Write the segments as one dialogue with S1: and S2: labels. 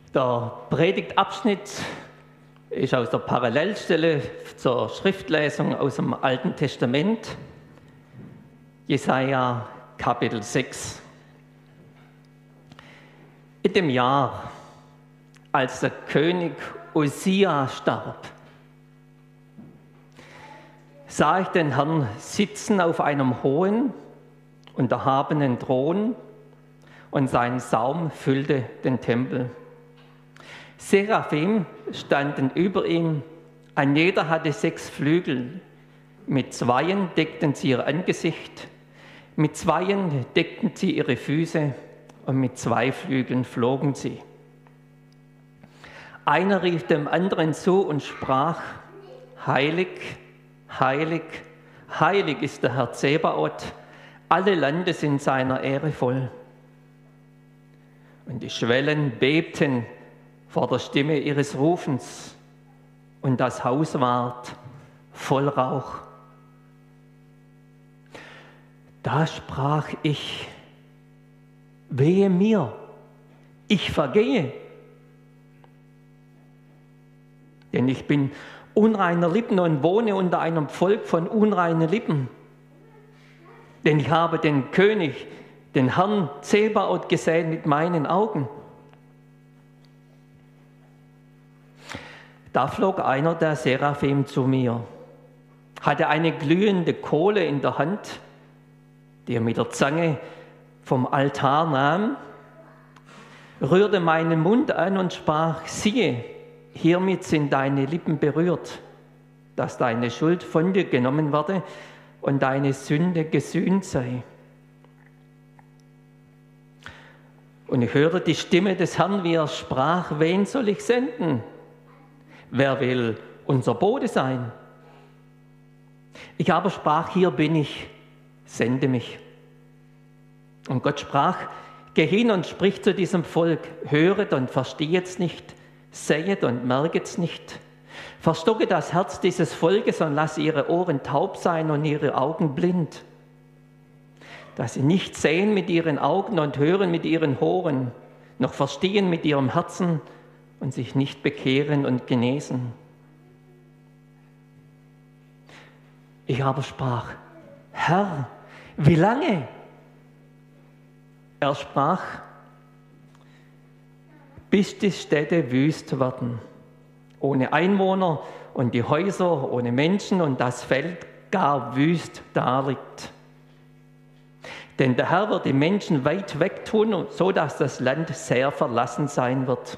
S1: Der Predigtabschnitt ist aus der Parallelstelle zur Schriftlesung aus dem Alten Testament, Jesaja Kapitel 6. In dem Jahr, als der König Usia starb, sah ich den Herrn sitzen auf einem hohen und erhabenen Thron, und sein Saum füllte den Tempel. Seraphim standen über ihm, ein jeder hatte 6 Flügel. Mit 2 deckten sie ihr Angesicht, mit 2 deckten sie ihre Füße und mit 2 Flügeln flogen sie. Einer rief dem anderen zu und sprach: Heilig, heilig, heilig ist der Herr Zebaoth, alle Lande sind seiner Ehre voll. Und die Schwellen bebten vor der Stimme ihres Rufens, und das Haus ward voll Rauch. Da sprach ich: Wehe mir, ich vergehe, denn ich bin unreiner Lippen und wohne unter einem Volk von unreinen Lippen. Denn ich habe den König, den Herrn Zebaoth gesehen mit meinen Augen. Da flog einer der Seraphim zu mir, hatte eine glühende Kohle in der Hand, die er mit der Zange vom Altar nahm, rührte meinen Mund an und sprach: Siehe, hiermit sind deine Lippen berührt, dass deine Schuld von dir genommen werde und deine Sünde gesühnt sei. Und ich hörte die Stimme des Herrn, wie er sprach: Wen soll ich senden? Wer will unser Bote sein? Ich aber sprach: Hier bin ich, sende mich. Und Gott sprach: Geh hin und sprich zu diesem Volk, höret und verstehet's nicht, sehet und merket's nicht. Verstocke das Herz dieses Volkes und lasse ihre Ohren taub sein und ihre Augen blind, dass sie nicht sehen mit ihren Augen und hören mit ihren Ohren, noch verstehen mit ihrem Herzen und sich nicht bekehren und genesen. Ich aber sprach: Herr, wie lange? Er sprach: bis die Städte wüst werden, ohne Einwohner, und die Häuser ohne Menschen und das Feld gar wüst daliegt. Denn der Herr wird die Menschen weit weg tun, so dass das Land sehr verlassen sein wird.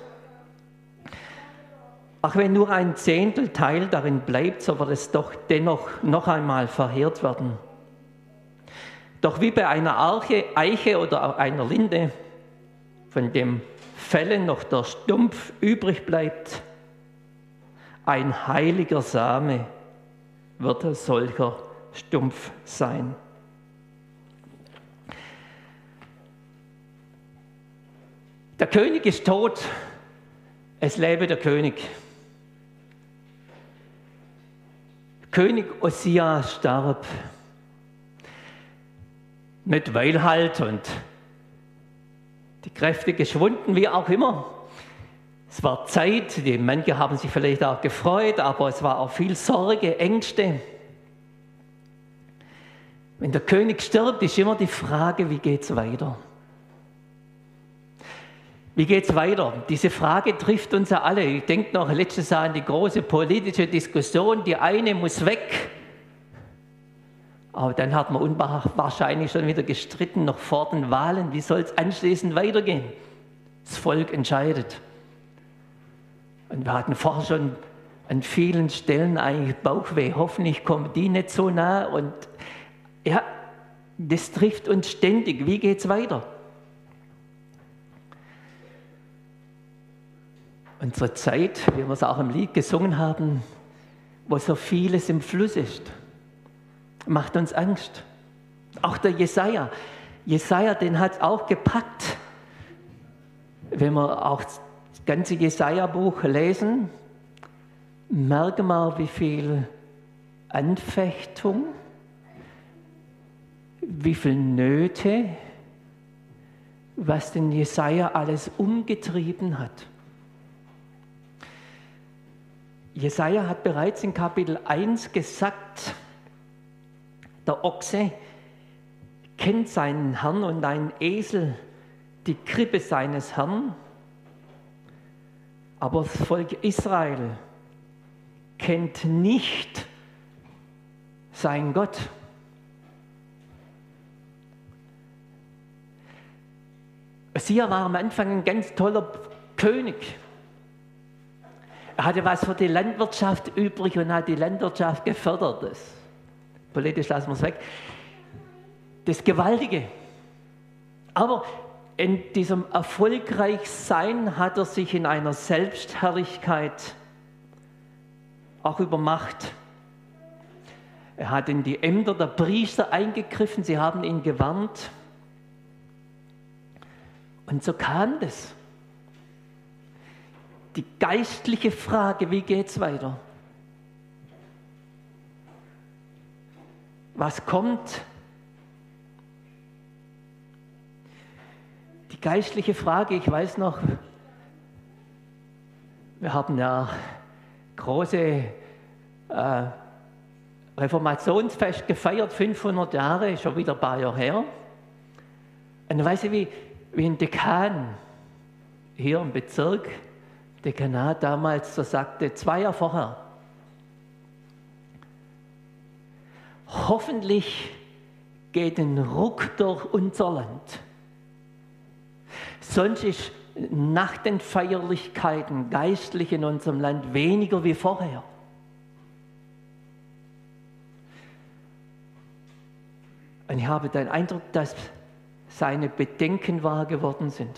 S1: Ach, wenn nur ein Zehntelteil darin bleibt, so wird es doch dennoch noch einmal verheert werden. Doch wie bei einer Eiche oder einer Linde, von dem Fällen noch der Stumpf übrig bleibt, ein heiliger Same wird solcher Stumpf sein. Der König ist tot, es lebe der König. König Usia starb. Nicht weil halt und die Kräfte geschwunden, wie auch immer. Es war Zeit, manche haben sich vielleicht auch gefreut, aber es war auch viel Sorge, Ängste. Wenn der König stirbt, ist immer die Frage: Wie geht's weiter? Wie geht's weiter? Diese Frage trifft uns ja alle. Ich denke noch letztes Jahr an die große politische Diskussion. Die eine muss weg. Aber dann hat man unwahrscheinlich schon wieder gestritten, noch vor den Wahlen. Wie soll es anschließend weitergehen? Das Volk entscheidet. Und wir hatten vorher schon an vielen Stellen eigentlich Bauchweh. Hoffentlich kommen die nicht so nah. Und ja, das trifft uns ständig. Wie geht's weiter? Unsere Zeit, wie wir es auch im Lied gesungen haben, wo so vieles im Fluss ist, macht uns Angst. Auch der Jesaja. Jesaja, den hat es auch gepackt. Wenn wir auch das ganze Jesaja-Buch lesen, merken wir, wie viel Anfechtung, wie viel Nöte, was den Jesaja alles umgetrieben hat. Jesaja hat bereits in Kapitel 1 gesagt, der Ochse kennt seinen Herrn und ein Esel die Krippe seines Herrn, aber das Volk Israel kennt nicht seinen Gott. Ossia war am Anfang ein ganz toller König. Er hatte was für die Landwirtschaft übrig und hat die Landwirtschaft gefördert. Politisch lassen wir es weg. Das Gewaltige. Aber in diesem Erfolgreichsein hat er sich in einer Selbstherrlichkeit auch übermacht. Er hat in die Ämter der Priester eingegriffen, sie haben ihn gewarnt. Und so kam das. Die geistliche Frage, wie geht es weiter? Was kommt? Die geistliche Frage, ich weiß noch, wir haben ja große Reformationsfest gefeiert, 500 Jahre, schon wieder ein paar Jahre her. Und dann weiß ich, wie ein Dekan hier im Bezirk, Dekanat damals, so sagte, 2 Jahre vorher, hoffentlich geht ein Ruck durch unser Land. Sonst ist nach den Feierlichkeiten geistlich in unserem Land weniger wie vorher. Und ich habe den Eindruck, dass seine Bedenken wahr geworden sind.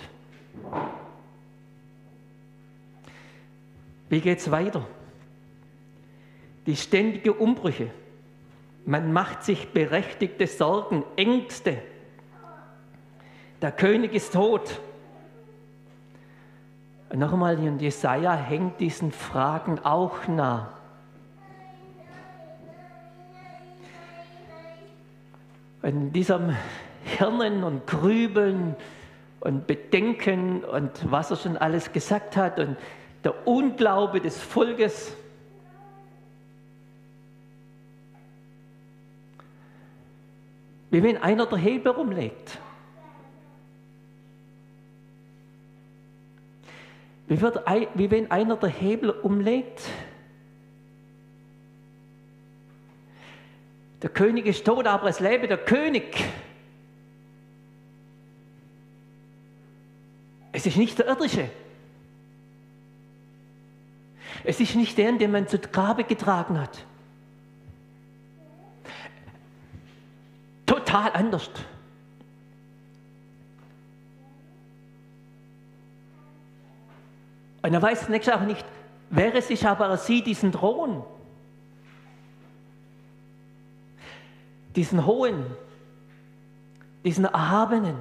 S1: Wie geht es weiter? Die ständigen Umbrüche. Man macht sich berechtigte Sorgen, Ängste. Der König ist tot. Und noch einmal, und Jesaja hängt diesen Fragen auch nah. Und in diesem Hirnen und Grübeln und Bedenken und was er schon alles gesagt hat und der Unglaube des Volkes. Wie wenn einer der Hebel rumlegt. Wie wenn einer der Hebel umlegt. Der König ist tot, aber es lebe der König. Es ist nicht der irdische. Es ist nicht der, den man zu Grabe getragen hat. Total anders. Und er weiß zunächst auch nicht, wer es ist, aber er sieht diesen Thron. Diesen hohen, diesen erhabenen.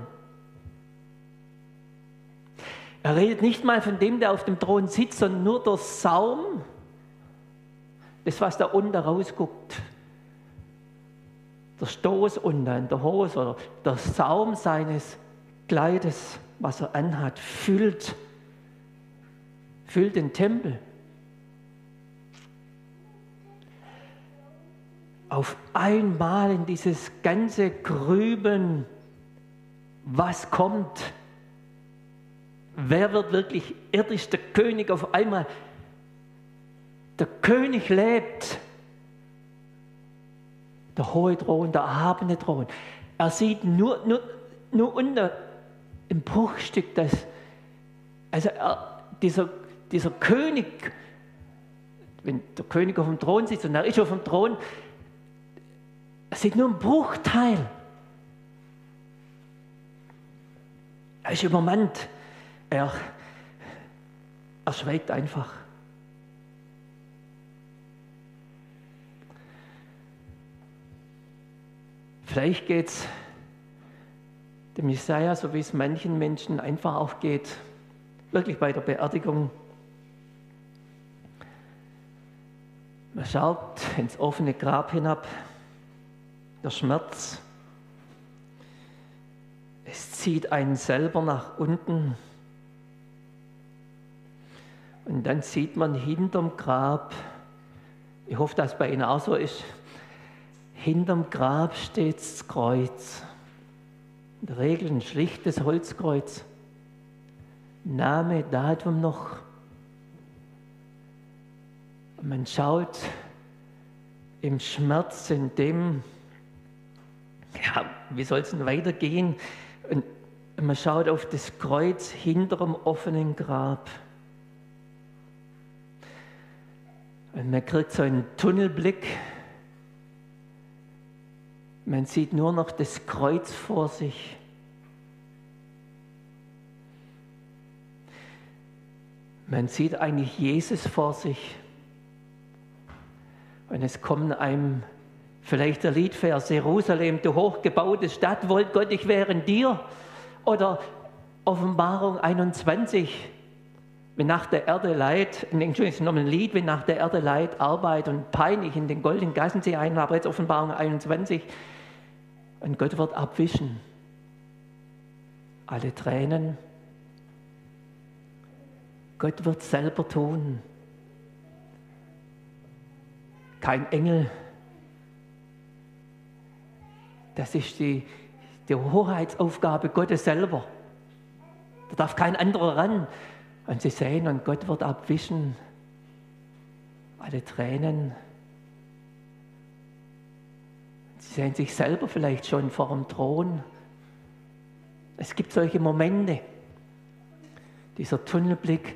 S1: Er redet nicht mal von dem, der auf dem Thron sitzt, sondern nur der Saum, das, was da unten rausguckt. Der Stoß unten in der Hose oder der Saum seines Kleides, was er anhat, füllt den Tempel. Auf einmal in dieses ganze Grübeln, was kommt? Wer wird wirklich irdisch der König? Auf einmal, der König lebt. Der hohe Thron, der erhabene Thron. Er sieht nur unten im Bruchstück, dass also dieser König, wenn der König auf dem Thron sitzt und er ist auf dem Thron, er sieht nur einen Bruchteil. Er ist übermannt. Er schweigt einfach. Vielleicht geht es dem Jesaja, so wie es manchen Menschen einfach auch geht, wirklich bei der Beerdigung. Man schaut ins offene Grab hinab, der Schmerz. Es zieht einen selber nach unten. Und dann sieht man hinterm Grab, ich hoffe, dass es bei Ihnen auch so ist, hinterm Grab steht das Kreuz. In der Regel ein schlichtes Holzkreuz. Name, Datum noch. Und man schaut im Schmerz, in dem, ja, wie soll es denn weitergehen? Und man schaut auf das Kreuz hinterm offenen Grab. Und man kriegt so einen Tunnelblick. Man sieht nur noch das Kreuz vor sich. Man sieht eigentlich Jesus vor sich. Und es kommt einem vielleicht der Liedvers, Jerusalem, du hochgebaute Stadt, wollt Gott, ich wäre in dir. Oder Offenbarung 21, wenn nach der Erde Leid, Entschuldigung, es ist noch ein Lied, wenn nach der Erde Leid, Arbeit und Pein ich in den goldenen Gassen sie ein, aber jetzt Offenbarung 21. Und Gott wird abwischen alle Tränen. Gott wird selber tun. Kein Engel. Das ist die Hoheitsaufgabe Gottes selber. Da darf kein anderer ran. Und Sie sehen, und Gott wird abwischen alle Tränen. Sie sehen sich selber vielleicht schon vor dem Thron. Es gibt solche Momente. Dieser Tunnelblick,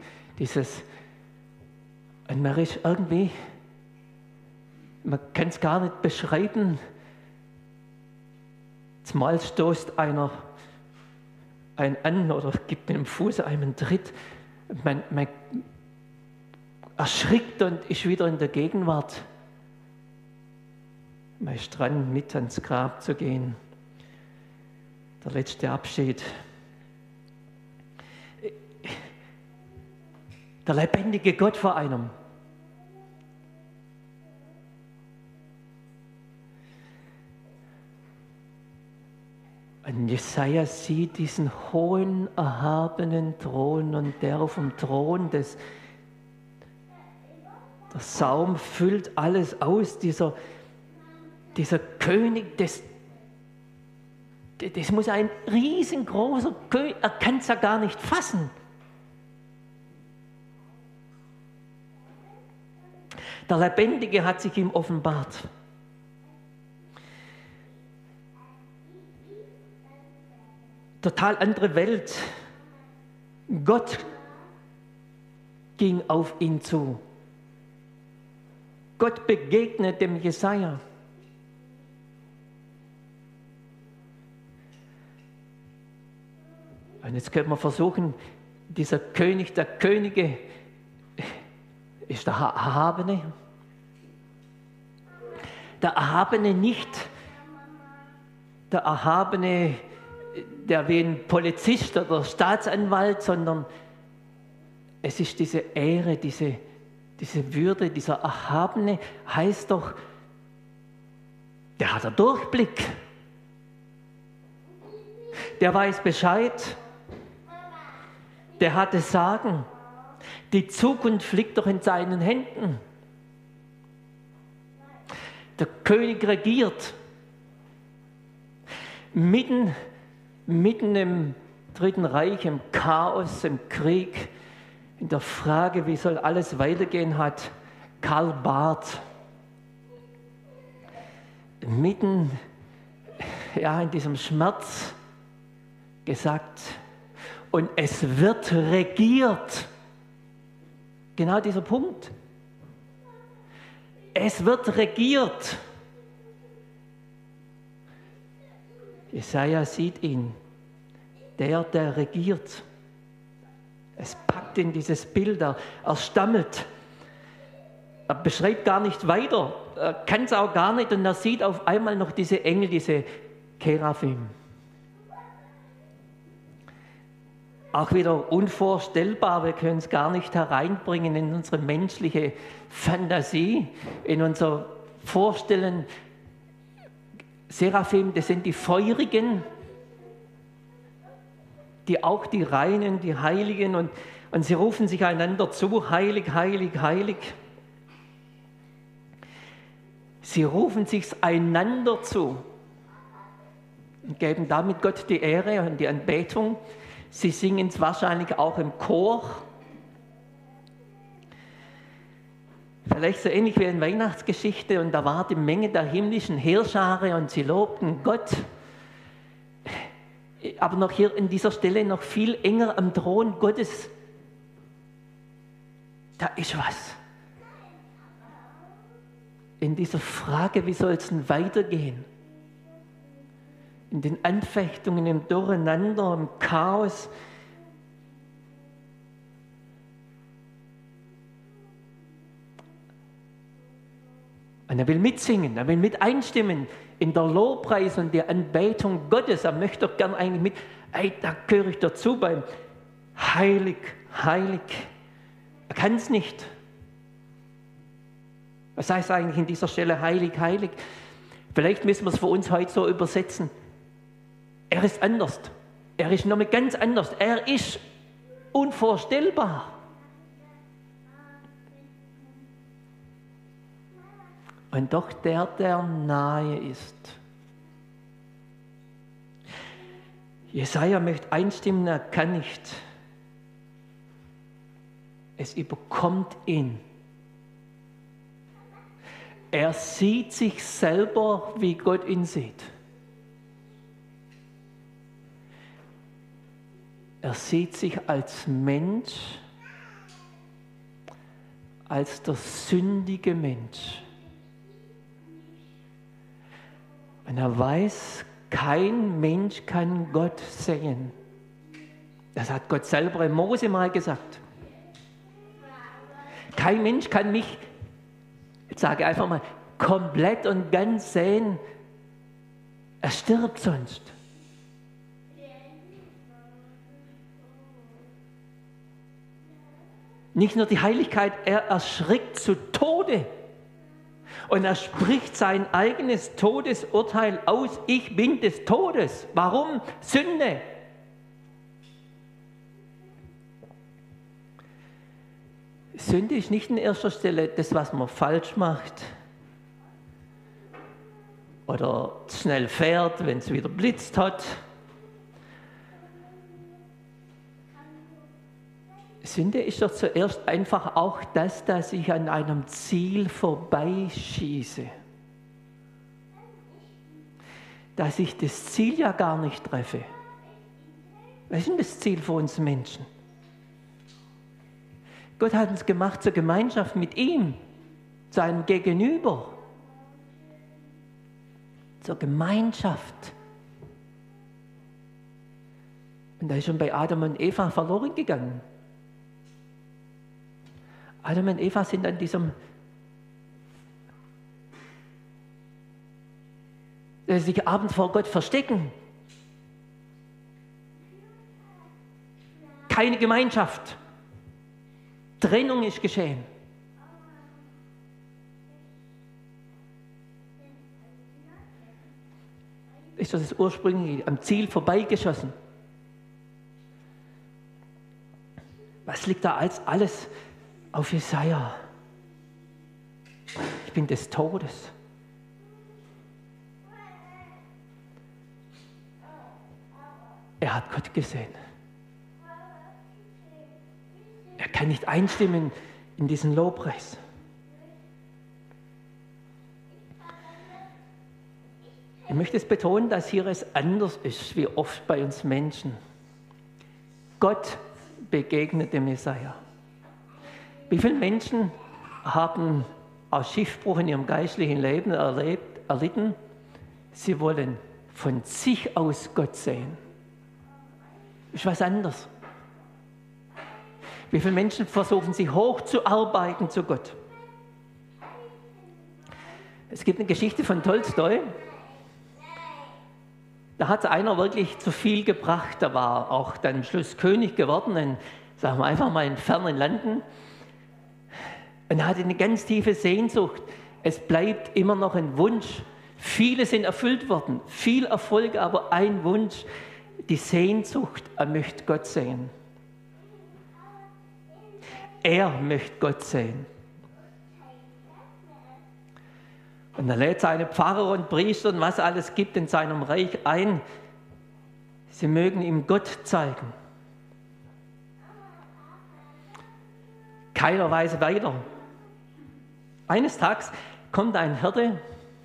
S1: und man ist irgendwie, man kann es gar nicht beschreiben. Zumal stoßt einer einen an oder gibt mit dem Fuß einem einen Tritt. Man erschrickt und ist wieder in der Gegenwart. Man ist dran, mit ans Grab zu gehen. Der letzte Abschied. Der lebendige Gott vor einem. Und Jesaja sieht diesen hohen, erhabenen Thron und der auf dem Thron, der Saum füllt alles aus, dieser König, das muss ein riesengroßer König, er kann es ja gar nicht fassen. Der Lebendige hat sich ihm offenbart. Total andere Welt. Gott ging auf ihn zu. Gott begegnet dem Jesaja. Und jetzt könnte man versuchen, dieser König der Könige ist der Erhabene. Der Erhabene nicht der Erhabene, der wie ein Polizist oder Staatsanwalt, sondern es ist diese Ehre, diese Würde, dieser Erhabene heißt doch, der hat einen Durchblick. Der weiß Bescheid. Der hat das Sagen. Die Zukunft liegt doch in seinen Händen. Der König regiert. Mitten im Dritten Reich, im Chaos, im Krieg, in der Frage, wie soll alles weitergehen, hat Karl Barth mitten in diesem Schmerz gesagt, und es wird regiert. Genau dieser Punkt. Es wird regiert. Jesaja sieht ihn, der regiert. Es packt in dieses Bild, er stammelt. Er beschreibt gar nicht weiter, er kann es auch gar nicht, und er sieht auf einmal noch diese Engel, diese Keraphim. Auch wieder unvorstellbar, wir können es gar nicht hereinbringen in unsere menschliche Fantasie, in unser Vorstellen. Seraphim, das sind die Feurigen, die auch die Reinen, die Heiligen, und Und sie rufen sich einander zu, heilig, heilig, heilig. Sie rufen sich einander zu und geben damit Gott die Ehre und die Anbetung. Sie singen es wahrscheinlich auch im Chor. Vielleicht so ähnlich wie in Weihnachtsgeschichte, und da war die Menge der himmlischen Heerschare und sie lobten Gott. Aber noch hier an dieser Stelle noch viel enger am Thron Gottes. Da ist was. In dieser Frage, wie soll es denn weitergehen? In den Anfechtungen, im Durcheinander, im Chaos. Und er will mitsingen, er will mit einstimmen in der Lobpreis und der Anbetung Gottes. Er möchte doch gern eigentlich mit, da gehöre ich dazu beim Heilig, heilig. Er kann es nicht. Was heißt eigentlich in dieser Stelle heilig, heilig? Vielleicht müssen wir es für uns heute so übersetzen. Er ist anders. Er ist nochmal ganz anders. Er ist unvorstellbar. Und doch der nahe ist. Jesaja möchte einstimmen, er kann nicht. Es überkommt ihn. Er sieht sich selber, wie Gott ihn sieht. Er sieht sich als Mensch, als der sündige Mensch. Und er weiß, kein Mensch kann Gott sehen. Das hat Gott selber in Mose mal gesagt. Kein Mensch kann mich, jetzt sage ich einfach mal, komplett und ganz sehen. Er stirbt sonst. Nicht nur die Heiligkeit, er erschrickt zu Tode. Und er spricht sein eigenes Todesurteil aus. Ich bin des Todes. Warum? Sünde. Sünde ist nicht in erster Stelle das, was man falsch macht. Oder schnell fährt, wenn es wieder blitzt hat. Sünde ist doch zuerst einfach auch das, dass ich an einem Ziel vorbeischieße. Dass ich das Ziel ja gar nicht treffe. Was ist denn das Ziel für uns Menschen? Gott hat uns gemacht zur Gemeinschaft mit ihm, zu einem Gegenüber. Zur Gemeinschaft. Und da ist schon bei Adam und Eva verloren gegangen. Adam und Eva sind an diesem, sich abends vor Gott verstecken. Keine Gemeinschaft. Trennung ist geschehen. Ist das ursprünglich am Ziel vorbeigeschossen? Was liegt da als alles auf Jesaja? Ich bin des Todes. Er hat Gott gesehen. Er kann nicht einstimmen in diesen Lobpreis. Ich möchte es betonen, dass hier es anders ist, wie oft bei uns Menschen. Gott begegnet dem Jesaja. Wie viele Menschen haben aus Schiffbruch in ihrem geistlichen Leben erlitten? Sie wollen von sich aus Gott sehen. Ist was anderes. Wie viele Menschen versuchen, sich hochzuarbeiten zu Gott? Es gibt eine Geschichte von Tolstoi. Da hat einer wirklich zu viel gebracht. Da war auch dann am Schluss König geworden, in, sagen wir einfach mal in fernen Landen. Und er hatte eine ganz tiefe Sehnsucht. Es bleibt immer noch ein Wunsch. Viele sind erfüllt worden, viel Erfolg, aber ein Wunsch, die Sehnsucht, er möchte Gott sehen. er möchte Gott sehen. Und er lädt seine Pfarrer und Priester und was alles gibt in seinem Reich ein. Sie mögen ihm Gott zeigen. Keiner weiß weiter. Eines Tages kommt ein Hirte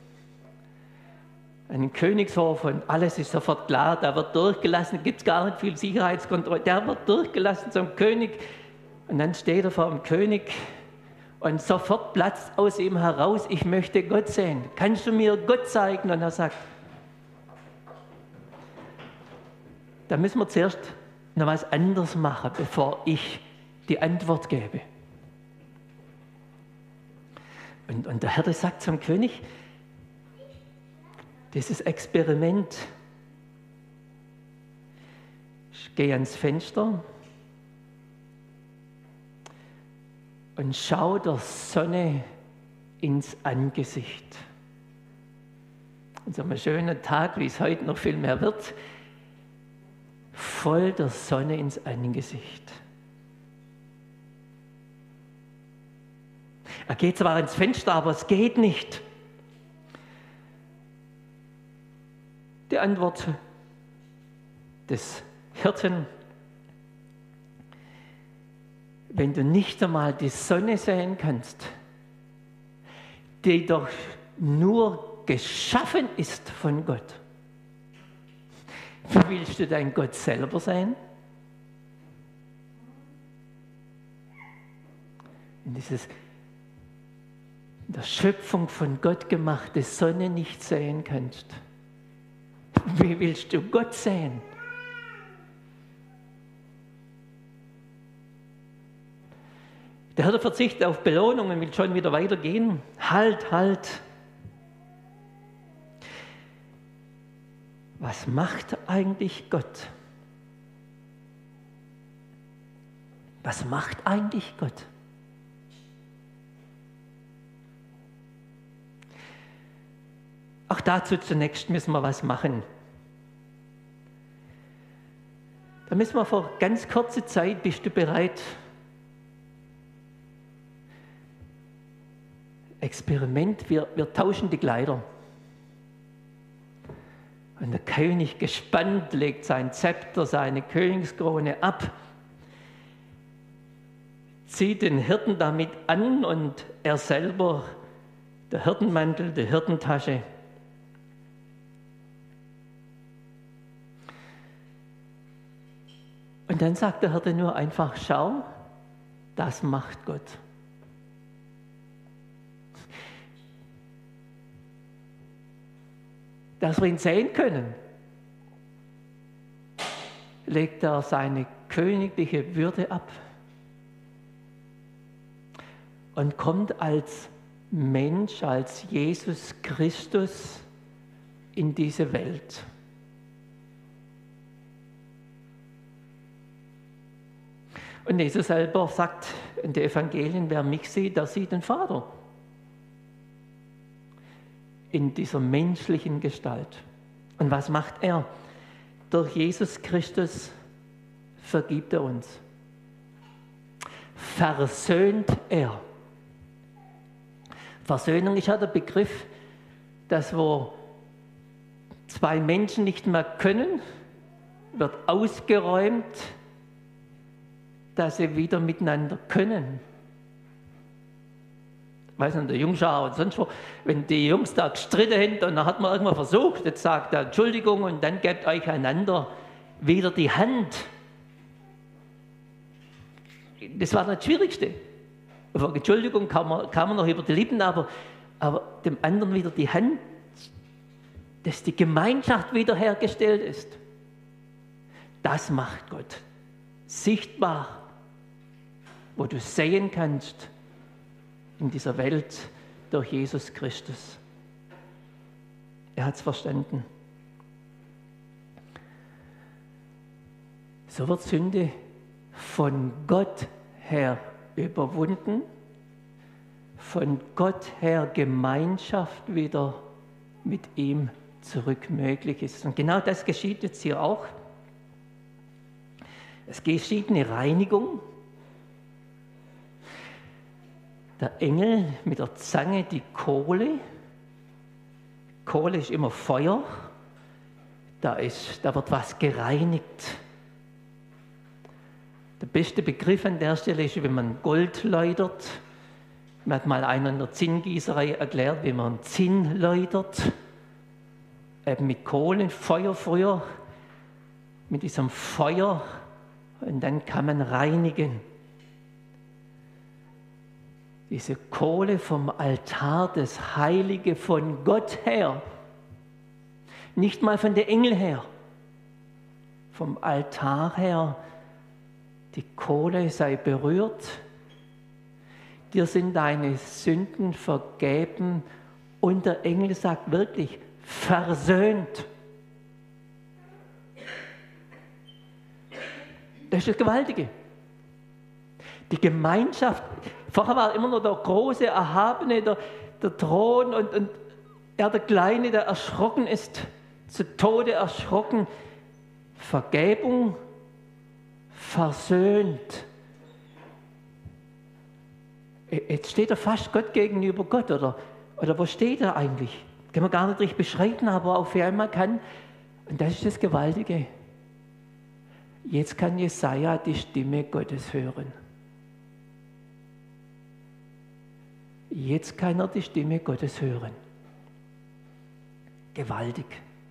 S1: an den Königshof und alles ist sofort klar. Da wird durchgelassen, gibt es gar nicht viel Sicherheitskontrolle. Der wird durchgelassen zum König und dann steht er vor dem König und sofort platzt aus ihm heraus, ich möchte Gott sehen. Kannst du mir Gott zeigen? Und er sagt, da müssen wir zuerst noch was anderes machen, bevor ich die Antwort gebe. Und der Hirte sagt zum König, dieses Experiment, ich gehe ans Fenster und schau der Sonne ins Angesicht. Und so einen schönen Tag, wie es heute noch viel mehr wird, voll der Sonne ins Angesicht. Er geht zwar ins Fenster, aber es geht nicht. Die Antwort des Hirten, wenn du nicht einmal die Sonne sehen kannst, die doch nur geschaffen ist von Gott, wie willst du deinen Gott selber sehen? Und dieses in der Schöpfung von Gott gemachte Sonne nicht sehen kannst, wie willst du Gott sehen? Der Hirte verzichtet auf Belohnung und will schon wieder weitergehen. Halt. Was macht eigentlich Gott? Was macht eigentlich Gott? Auch dazu zunächst müssen wir was machen. Da müssen wir vor ganz kurzer Zeit, bist du bereit? Experiment, wir tauschen die Kleider. Und der König gespannt legt sein Zepter, seine Königskrone ab, zieht den Hirten damit an und er selber, der Hirtenmantel, die Hirtentasche. Und dann sagt der Hirte nur einfach, schau, das macht Gott. Dass wir ihn sehen können, legt er seine königliche Würde ab und kommt als Mensch, als Jesus Christus in diese Welt. Und Jesus selber sagt in den Evangelien, wer mich sieht, der sieht den Vater. In dieser menschlichen Gestalt. Und was macht er? Durch Jesus Christus vergibt er uns. Versöhnt er. Versöhnung ist ja der Begriff, dass wo zwei Menschen nicht mehr können, wird ausgeräumt, dass sie wieder miteinander können. Ich weiß nicht, der Jungschar und sonst wo, wenn die Jungs da gestritten haben und dann hat man irgendwann versucht, jetzt sagt er Entschuldigung und dann gebt euch einander wieder die Hand. Das war das Schwierigste. Über Entschuldigung kann man noch über die Lippen, aber dem anderen wieder die Hand, dass die Gemeinschaft wiederhergestellt ist. Das macht Gott. Sichtbar, wo du sehen kannst in dieser Welt durch Jesus Christus. Er hat es verstanden. So wird Sünde von Gott her überwunden, von Gott her Gemeinschaft wieder mit ihm zurück möglich ist. Und genau das geschieht jetzt hier auch. Es geschieht eine Reinigung. der Engel mit der Zange die Kohle. Kohle ist immer Feuer. Da wird was gereinigt. Der beste Begriff an der Stelle ist, wenn man Gold läutert. Mir hat mal einer in der Zinngießerei erklärt, wie man Zinn läutert. Eben mit Kohlenfeuer früher. Mit diesem Feuer. Und dann kann man reinigen. Diese Kohle vom Altar, das Heilige von Gott her. Nicht mal von den Engeln her. Vom Altar her. Die Kohle sei berührt. Dir sind deine Sünden vergeben. Und der Engel sagt wirklich, versöhnt. Das ist das Gewaltige. Die Gemeinschaft, vorher war immer nur der große, erhabene, der Thron und er der Kleine, der erschrocken ist, zu Tode erschrocken. Vergebung, versöhnt. Jetzt steht er fast Gott gegenüber Gott, oder wo steht er eigentlich? Kann man gar nicht richtig beschreiben, aber auf einmal kann, und das ist das Gewaltige, jetzt kann Jesaja die Stimme Gottes hören. Jetzt kann er die Stimme Gottes hören. Gewaltig.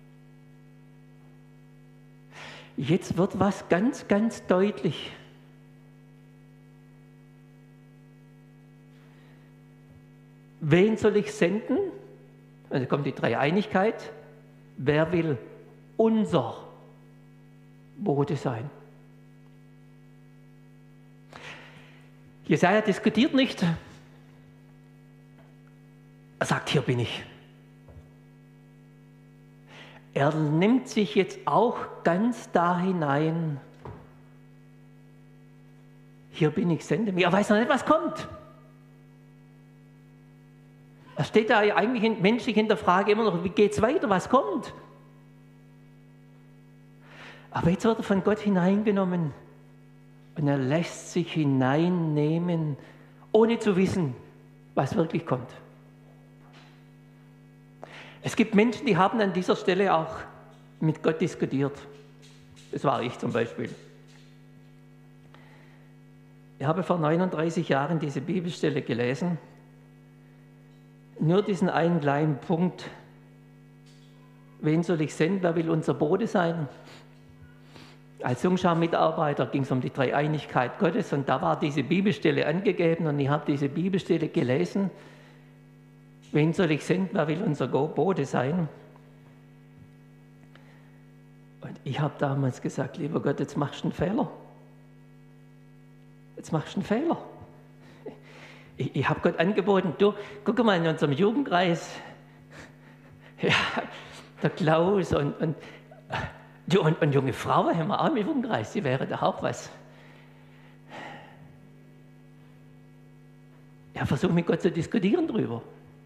S1: Jetzt wird was ganz, ganz deutlich. Wen soll ich senden? Also kommt die Dreieinigkeit. Wer will unser Bote sein? Jesaja diskutiert nicht. Er sagt, hier bin ich. Er nimmt sich jetzt auch ganz da hinein. Hier bin ich, sende mich. Er weiß noch nicht, was kommt. Er steht da eigentlich menschlich in der Frage immer noch, wie geht es weiter, was kommt? Aber jetzt wird er von Gott hineingenommen und er lässt sich hineinnehmen, ohne zu wissen, was wirklich kommt. Es gibt Menschen, die haben an dieser Stelle auch mit Gott diskutiert. Das war ich zum Beispiel. Ich habe vor 39 Jahren diese Bibelstelle gelesen. Nur diesen einen kleinen Punkt. Wen soll ich senden? Wer will unser Bote sein? Als Jungschar-Mitarbeiter ging es um die Dreieinigkeit Gottes und da war diese Bibelstelle angegeben und ich habe diese Bibelstelle gelesen. Wen soll ich senden? Wer will unser Bote sein? Und ich habe damals gesagt, lieber Gott, jetzt machst du einen Fehler. Jetzt machst du einen Fehler. Ich habe Gott angeboten, du, guck mal in unserem Jugendkreis, ja, der Klaus und junge Frauen haben wir auch im Jugendkreis, die wäre da auch was. Ja, versuch mit Gott zu diskutieren drüber.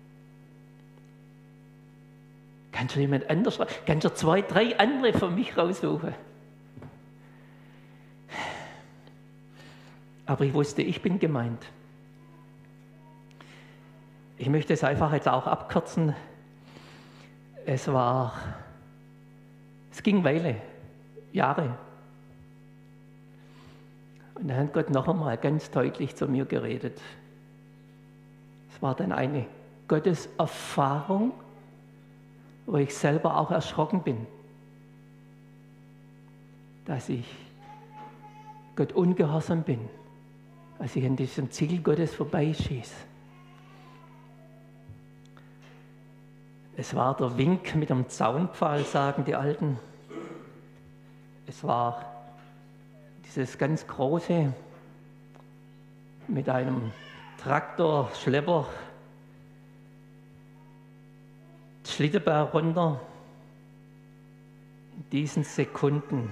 S1: Kannst du jemand anders, kannst du 2, 3 andere für mich raussuchen? Aber ich wusste, ich bin gemeint. Ich möchte es einfach jetzt auch abkürzen. Es ging Weile, Jahre. Und dann hat Gott noch einmal ganz deutlich zu mir geredet. Es war dann eine Gotteserfahrung, wo ich selber auch erschrocken bin, dass ich Gott ungehorsam bin, als ich an diesem Ziel Gottes vorbeischieße. Es war der Wink mit dem Zaunpfahl, sagen die Alten. Es war dieses ganz große mit einem Traktor, Schlepper, Schlittenberg runter. In diesen Sekunden,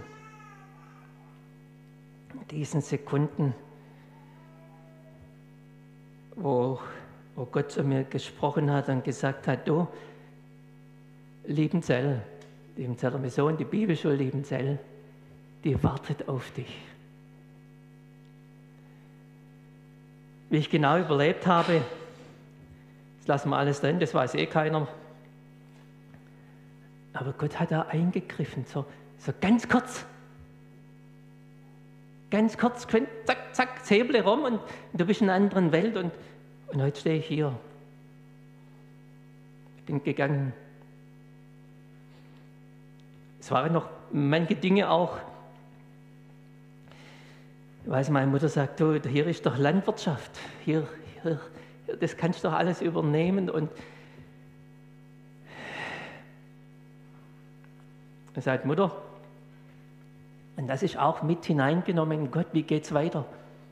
S1: wo Gott zu mir gesprochen hat und gesagt hat, du, Liebenzell der Mission, die Bibelschule Liebenzell, die wartet auf dich. Wie ich genau überlebt habe, das lassen wir alles drin, das weiß eh keiner. Aber Gott hat da eingegriffen, so ganz kurz. Ganz kurz, zack, zack, das Hebel rum und du bist in einer anderen Welt und heute stehe ich hier. Ich bin gegangen. Es waren noch manche Dinge auch. Ich weiß, meine Mutter sagt, du, hier ist doch Landwirtschaft. Hier, das kannst du doch alles übernehmen. Und er sagt, Mutter, und das ist auch mit hineingenommen, Gott, wie geht's weiter?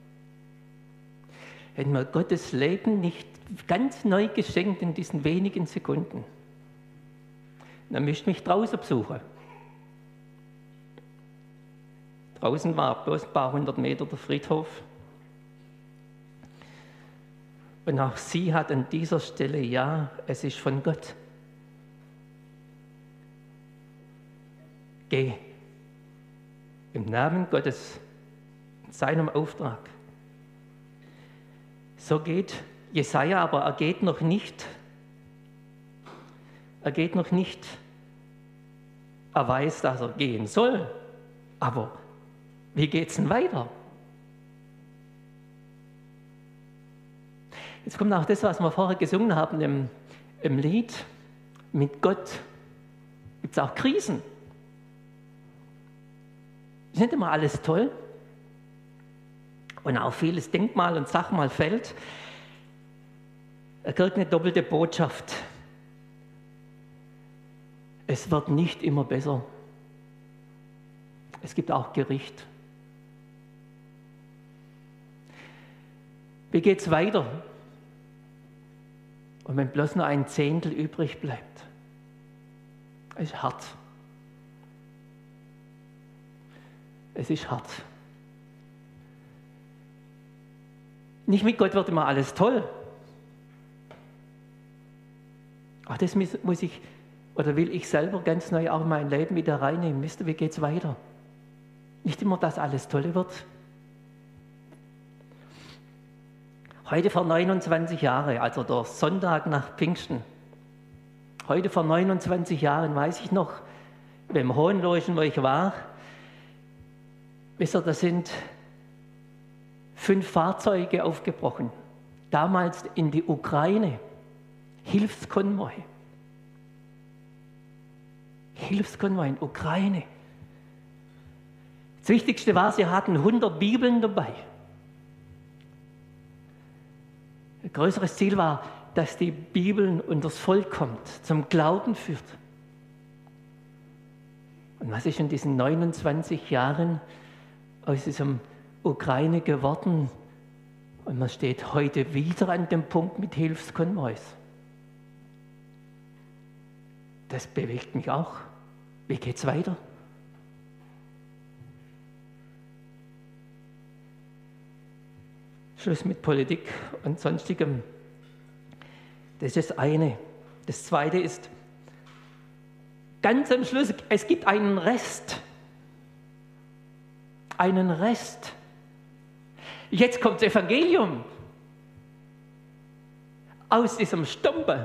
S1: Hätten wir Gottes Leben nicht ganz neu geschenkt in diesen wenigen Sekunden, dann müsste ich mich draußen besuchen. Draußen war bloß ein paar hundert Meter der Friedhof. Und auch sie hat an dieser Stelle, ja, es ist von Gott. Geh. Im Namen Gottes, in seinem Auftrag. So geht Jesaja, aber er geht noch nicht. Er geht noch nicht. Er weiß, dass er gehen soll. Aber wie geht's denn weiter? Jetzt kommt auch das, was wir vorher gesungen haben im Lied. Mit Gott gibt es auch Krisen. Ist nicht immer alles toll und auch vieles Denkmal und Sachmal fällt. Er kriegt eine doppelte Botschaft. Es wird nicht immer besser. Es gibt auch Gericht. Wie geht es weiter? Und wenn bloß nur ein Zehntel übrig bleibt, es ist hart. Es ist hart. Nicht mit Gott wird immer alles toll. Ach, das muss ich oder will ich selber ganz neu auch in mein Leben wieder reinnehmen. Wisst ihr, wie geht es weiter? Nicht immer, dass alles toll wird. Heute vor 29 Jahren, also der Sonntag nach Pfingsten, heute vor 29 Jahren weiß ich noch, beim Hohenloischen, wo ich war, wisst ihr, da sind 5 Fahrzeuge aufgebrochen. Damals in die Ukraine. Hilfskonvoi. Hilfskonvoi in Ukraine. Das Wichtigste war, sie hatten 100 Bibeln dabei. Ein größeres Ziel war, dass die Bibel unter das Volk kommt, zum Glauben führt. Und was ist in diesen 29 Jahren aus diesem Ukraine geworden? Und man steht heute wieder an dem Punkt mit Hilfskonvois. Das bewegt mich auch. Wie geht's weiter? Schluss mit Politik und Sonstigem. Das ist das eine. Das zweite ist, ganz am Schluss, es gibt einen Rest. Einen Rest. Jetzt kommt das Evangelium. Aus diesem Stumpe.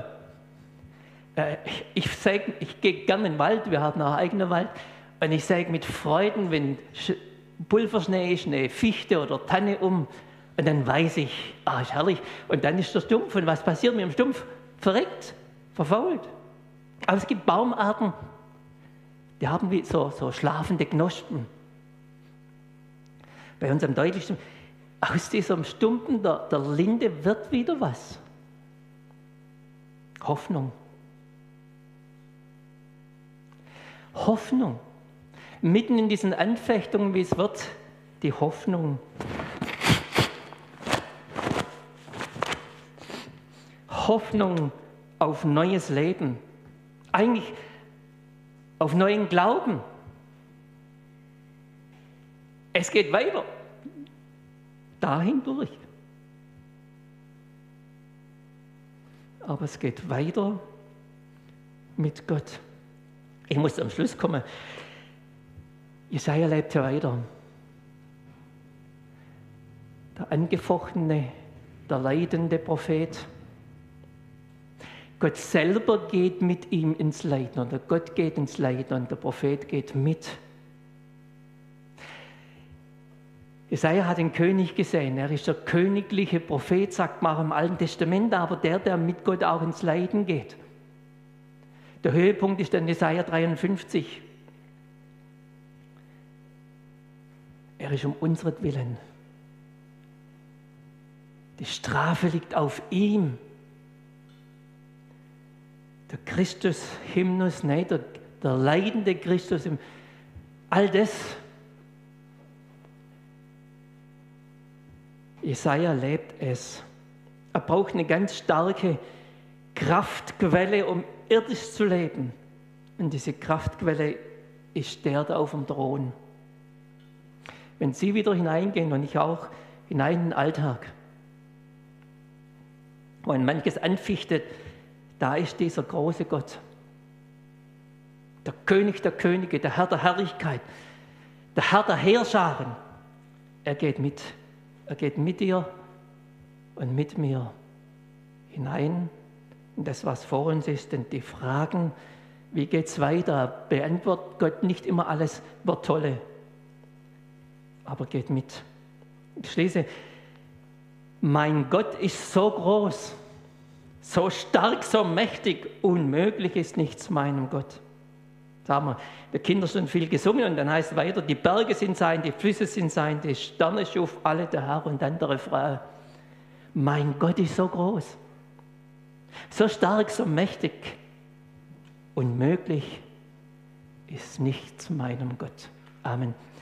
S1: Ich gehe gerne in den Wald, wir haben auch einen eigenen Wald, und ich sage mit Freuden, wenn Pulverschnee ist, eine Fichte oder Tanne und dann weiß ich, ist herrlich. Und dann ist der Stumpf. Und was passiert mit dem Stumpf? Verreckt, verfault. Aber es gibt Baumarten, die haben wie so schlafende Knospen. Bei uns am deutlichsten, aus diesem Stumpen der Linde wird wieder was. Hoffnung. Hoffnung. Mitten in diesen Anfechtungen, wie es wird, die Hoffnung. Hoffnung auf neues Leben. Eigentlich auf neuen Glauben. Es geht weiter. Dahin durch. Aber es geht weiter mit Gott. Ich muss am Schluss kommen. Jesaja lebt ja weiter. Der angefochtene der leidende Prophet. Gott selber geht mit ihm ins Leiden, oder Gott geht ins Leiden und der Prophet geht mit. Jesaja hat den König gesehen, er ist der königliche Prophet, sagt man auch im Alten Testament, aber der mit Gott auch ins Leiden geht. Der Höhepunkt ist dann Jesaja 53. Er ist um unseren Die Strafe liegt auf ihm. Der Christus-Hymnus, nein, der leidende Christus, all das. Jesaja lebt es. Er braucht eine ganz starke Kraftquelle, um irdisch zu leben. Und diese Kraftquelle ist der auf dem Thron. Wenn Sie wieder hineingehen und ich auch hinein in den Alltag, wo ein manches anfichtet, da ist dieser große Gott, der König der Könige, der Herr der Herrlichkeit, der Herr der Heerscharen. Er geht mit dir und mit mir hinein in das, was vor uns ist. Denn die Fragen, wie geht es weiter, beantwortet Gott nicht immer alles, wird tolle, aber geht mit. Ich schließe, mein Gott ist so groß, so stark, so mächtig, unmöglich ist nichts meinem Gott. Da haben wir der Kinder schon viel gesungen und dann heißt es weiter, die Berge sind sein, die Flüsse sind sein, die Sterne schuf alle der Herr und dann der Refrain. Mein Gott ist so groß, so stark, so mächtig, unmöglich ist nichts meinem Gott. Amen.